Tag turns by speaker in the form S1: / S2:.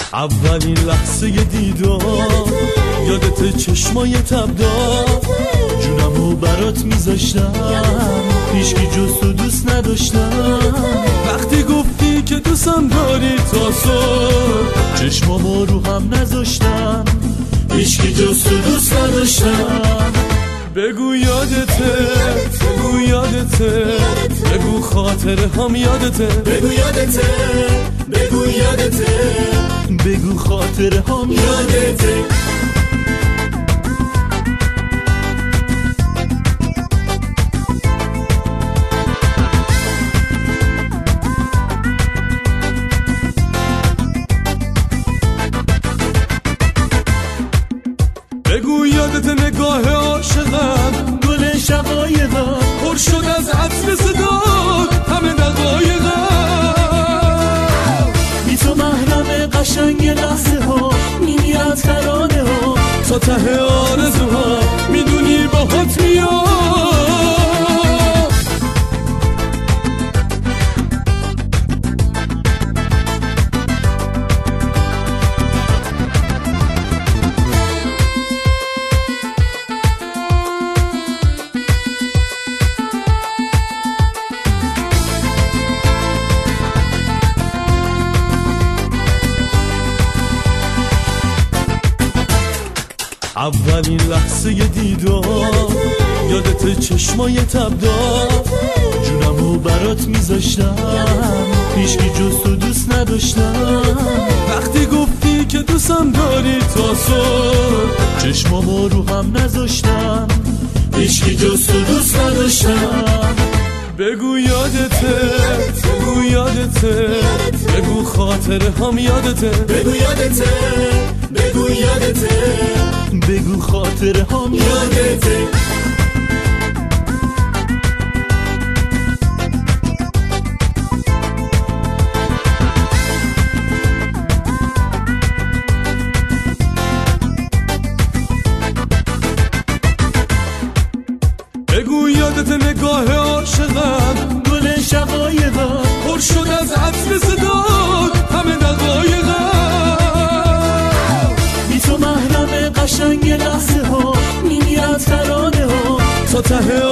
S1: اولین لحظه دیدار یادت چشمای تبدار جونمو برات میذاشتم هیچکی جز تو دوست نداشتم وقتی گفتی که دوستم داری تا صبح چشمامو رو هم نذاشتم هیچکی جز تو دوست نداشتم بگو یادته بگو یادته بگو خاطره هم یادته
S2: بگو یادته بگو یادته
S1: بگو خاطره هم
S2: یادته
S1: بگو یادته نگاه عاشقم
S2: گل شقایقم
S1: پر شد از عطر صدات همه دقایقم
S2: بی تو محرم قشنگ لحظه ها میمیرد ترانه ها
S1: تا ته آرزوها میدونی باهات میاد اولین لحظه دیدار یادت چشمای تبدار جونمو برات میذاشتم هیچکی جز تو دوست نداشتم وقتی گفتی که دوستم داری تا صبح چشمامو رو هم نذاشتم
S2: هیچکی جز تو دوست نداشتم
S1: بگو یادته بگو یادته بگو خاطره هم یادته
S2: بگو یادته بگو یادته
S1: بگو خاطره هم
S2: یادته
S1: بگو یادته نگاه عاشقم
S2: گل شقایقم
S1: پر شد از عطر صدات همه دقایقم
S2: بی تو محرم قشنگ لحظه ها میمیرد ترانه ها
S1: تا ته